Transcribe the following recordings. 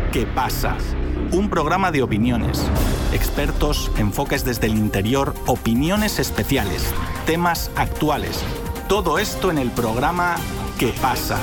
¿Qué pasa? Un programa de opiniones, expertos, enfoques desde el interior, opiniones especiales, temas actuales. Todo esto en el programa ¿Qué pasa?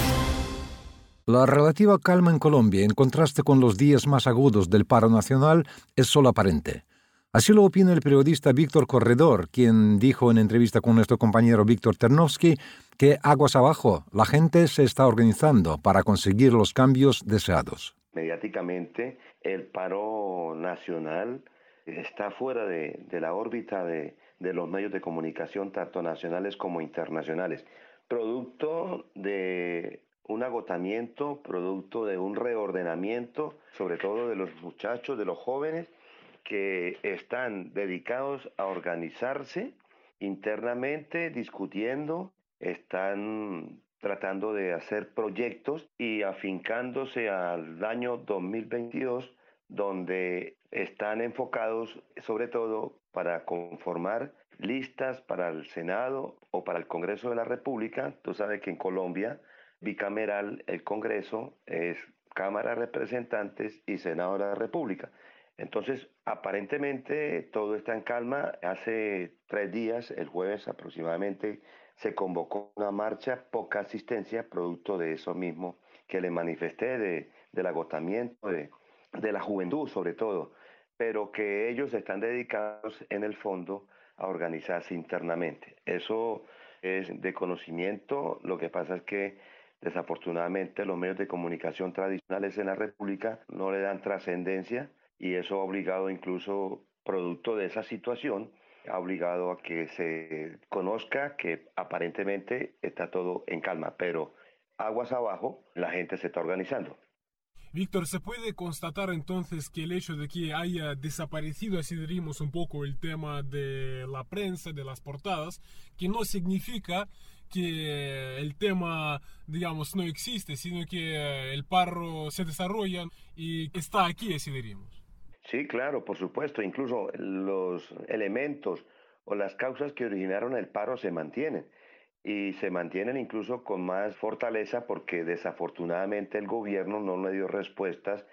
La relativa calma en Colombia, en contraste con los días más agudos del paro nacional, es solo aparente. Así lo opina el periodista Víctor Corredor, quien dijo en entrevista con nuestro compañero Víctor Ternovsky que aguas abajo, la gente se está organizando para conseguir los cambios deseados. Mediáticamente, el paro nacional está fuera de la órbita de los medios de comunicación, tanto nacionales como internacionales, producto de un agotamiento, producto de un reordenamiento, sobre todo de los muchachos, de los jóvenes, que están dedicados a organizarse internamente, discutiendo, están tratando de hacer proyectos y afincándose al año 2022, donde están enfocados sobre todo para conformar listas para el Senado o para el Congreso de la República. Tú sabes que en Colombia, bicameral, el Congreso es Cámara de Representantes y Senado de la República. Entonces, aparentemente todo está en calma. Hace 3 días, el jueves aproximadamente, se convocó una marcha, poca asistencia, producto de eso mismo que le manifesté, del agotamiento de la juventud sobre todo, pero que ellos están dedicados en el fondo a organizarse internamente. Eso es de conocimiento. Lo que pasa es que desafortunadamente los medios de comunicación tradicionales en la República no le dan trascendencia, y eso ha obligado, incluso producto de esa situación, ha obligado a que se conozca que aparentemente está todo en calma, pero aguas abajo la gente se está organizando. Víctor, ¿se puede constatar entonces que el hecho de que haya desaparecido, así diríamos, un poco el tema de la prensa, de las portadas, que no significa que el tema, digamos, no existe, sino que el paro se desarrolla y que está aquí, así diríamos? Sí, claro, por supuesto. Incluso los elementos o las causas que originaron el paro se mantienen, y se mantienen incluso con más fortaleza, porque desafortunadamente el gobierno no le dio respuestas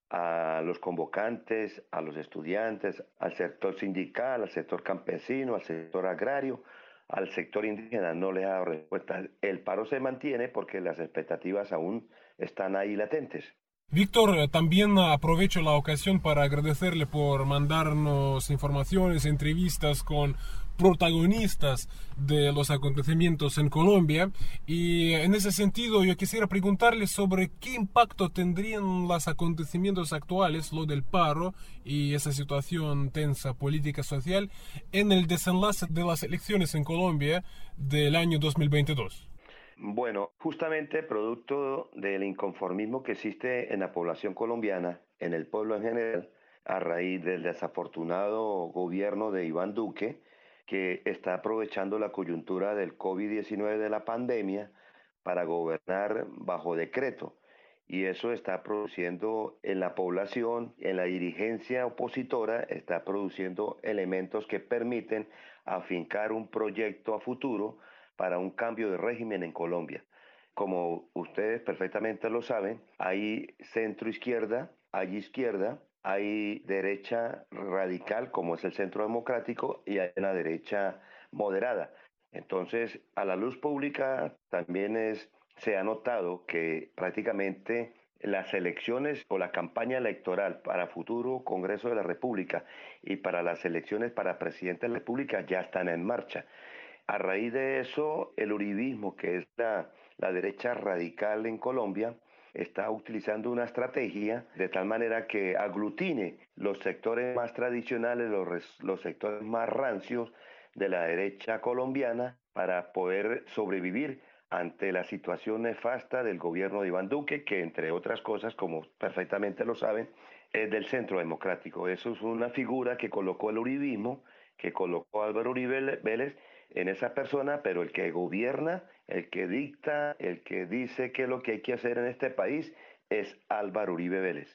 a los convocantes, a los estudiantes, al sector sindical, al sector campesino, al sector agrario, al sector indígena. No le ha dado respuestas. El paro se mantiene porque las expectativas aún están ahí latentes. Víctor, también aprovecho la ocasión para agradecerle por mandarnos informaciones, entrevistas con protagonistas de los acontecimientos en Colombia, y en ese sentido yo quisiera preguntarle sobre qué impacto tendrían los acontecimientos actuales, lo del paro y esa situación tensa política social, en el desenlace de las elecciones en Colombia del año 2022. Bueno, justamente producto del inconformismo que existe en la población colombiana, en el pueblo en general, a raíz del desafortunado gobierno de Iván Duque, que está aprovechando la coyuntura del COVID-19, de la pandemia, para gobernar bajo decreto. Y eso está produciendo en la población, en la dirigencia opositora, está produciendo elementos que permiten afincar un proyecto a futuro para un cambio de régimen en Colombia. Como ustedes perfectamente lo saben, hay centro izquierda, hay derecha radical, como es el Centro Democrático, y hay una derecha moderada. Entonces, a la luz pública también se ha notado que prácticamente las elecciones o la campaña electoral para futuro Congreso de la República y para las elecciones para presidente de la República ya están en marcha. A raíz de eso, el uribismo, que es la derecha radical en Colombia, está utilizando una estrategia de tal manera que aglutine los sectores más tradicionales, los sectores más rancios de la derecha colombiana, para poder sobrevivir ante la situación nefasta del gobierno de Iván Duque, que entre otras cosas, como perfectamente lo saben, es del Centro Democrático. Eso es una figura que colocó el uribismo, que colocó Álvaro Uribe Vélez en esa persona, pero el que gobierna, el que dicta, el que dice qué es lo que hay que hacer en este país es Álvaro Uribe Vélez.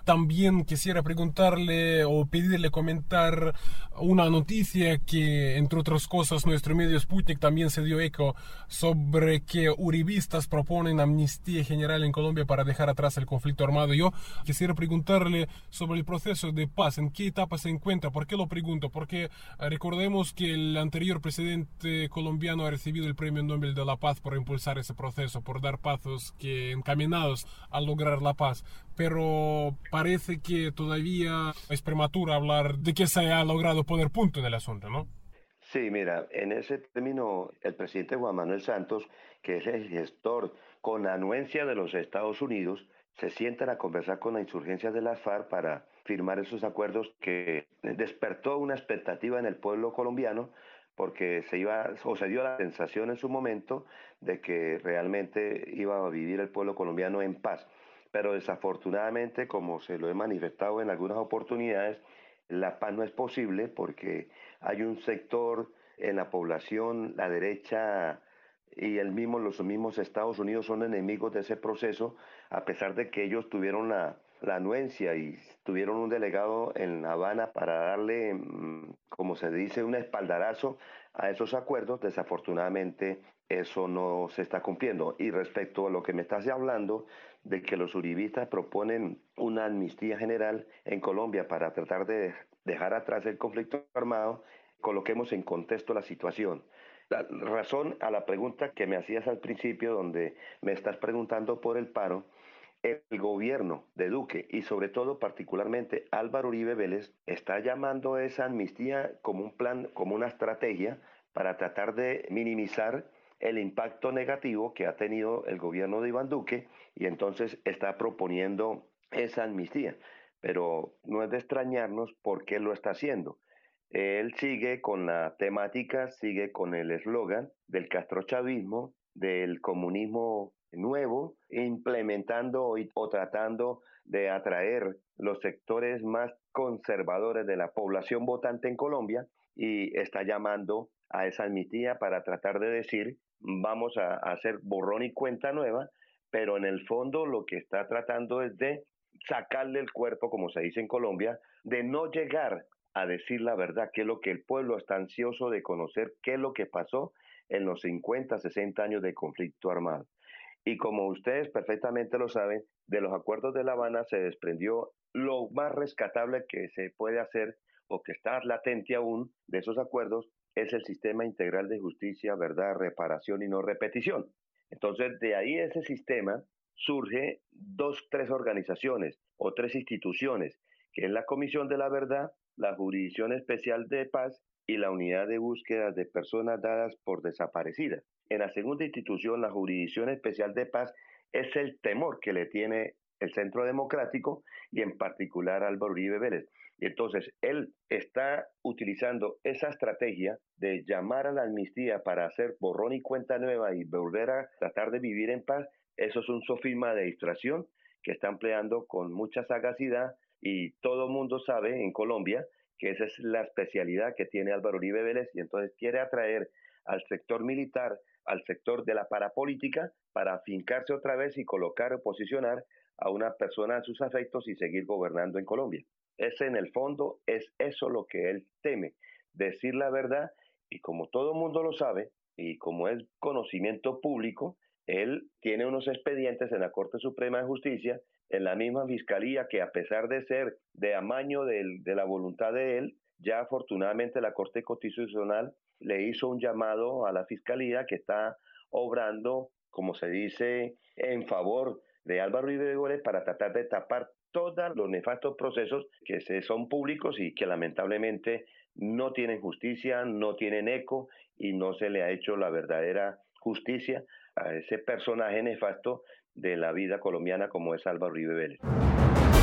También quisiera preguntarle o pedirle comentar una noticia que, entre otras cosas, nuestro medio Sputnik también se dio eco sobre que uribistas proponen amnistía general en Colombia para dejar atrás el conflicto armado. Yo quisiera preguntarle sobre el proceso de paz, en qué etapa se encuentra. ¿Por qué lo pregunto? Porque recordemos que el anterior presidente colombiano ha recibido el Premio Nobel de la Paz por impulsar ese proceso, por dar pasos que encaminados a lograr la paz. Pero parece que todavía es prematuro hablar de que se ha logrado poner punto en el asunto, ¿no? Sí, mira, en ese término, el presidente Juan Manuel Santos, que es el gestor con anuencia de los Estados Unidos, se sientan a conversar con la insurgencia de las FARC para firmar esos acuerdos que despertó una expectativa en el pueblo colombiano, porque se dio la sensación en su momento de que realmente iba a vivir el pueblo colombiano en paz. Pero desafortunadamente, como se lo he manifestado en algunas oportunidades, la paz no es posible porque hay un sector en la población, la derecha y los mismos Estados Unidos son enemigos de ese proceso, a pesar de que ellos tuvieron la anuencia y tuvieron un delegado en La Habana para darle, como se dice, un espaldarazo a esos acuerdos. Desafortunadamente eso no se está cumpliendo. Y respecto a lo que me estás hablando, de que los uribistas proponen una amnistía general en Colombia para tratar de dejar atrás el conflicto armado, coloquemos en contexto la situación. La razón a la pregunta que me hacías al principio, donde me estás preguntando por el paro, el gobierno de Duque y sobre todo particularmente Álvaro Uribe Vélez está llamando a esa amnistía como un plan, como una estrategia para tratar de minimizar el impacto negativo que ha tenido el gobierno de Iván Duque y entonces está proponiendo esa amnistía. Pero no es de extrañarnos por qué lo está haciendo. Él sigue con la temática, sigue con el eslogan del castrochavismo, del comunismo nuevo, implementando o tratando de atraer los sectores más conservadores de la población votante en Colombia y está llamando a esa amnistía para tratar de decir vamos a hacer borrón y cuenta nueva, pero en el fondo lo que está tratando es de sacarle el cuerpo, como se dice en Colombia, de no llegar a decir la verdad, que es lo que el pueblo está ansioso de conocer, qué es lo que pasó en los 50, 60 años de conflicto armado. Y como ustedes perfectamente lo saben, de los acuerdos de La Habana se desprendió lo más rescatable que se puede hacer o que está latente aún de esos acuerdos, es el sistema integral de justicia, verdad, reparación y no repetición. Entonces, de ahí ese sistema surge tres organizaciones o tres instituciones, que es la Comisión de la Verdad, la Jurisdicción Especial de Paz y la Unidad de Búsqueda de Personas Dadas por Desaparecidas. En la segunda institución, la Jurisdicción Especial de Paz, es el temor que le tiene el Centro Democrático y en particular Álvaro Uribe Vélez. Y entonces él está utilizando esa estrategia de llamar a la amnistía para hacer borrón y cuenta nueva y volver a tratar de vivir en paz. Eso es un sofisma de distracción que está empleando con mucha sagacidad y todo el mundo sabe en Colombia que esa es la especialidad que tiene Álvaro Uribe Vélez y entonces quiere atraer al sector militar, al sector de la parapolítica para afincarse otra vez y colocar o posicionar a una persona a sus afectos y seguir gobernando en Colombia. Ese en el fondo es eso lo que él teme, decir la verdad y como todo el mundo lo sabe y como es conocimiento público, él tiene unos expedientes en la Corte Suprema de Justicia, en la misma Fiscalía que a pesar de ser de amaño de la voluntad de él, ya afortunadamente la Corte Constitucional le hizo un llamado a la Fiscalía que está obrando, como se dice, en favor de Álvaro Uribe Vélez para tratar de tapar todos los nefastos procesos que son públicos y que lamentablemente no tienen justicia, no tienen eco y no se le ha hecho la verdadera justicia a ese personaje nefasto de la vida colombiana como es Álvaro Uribe Vélez.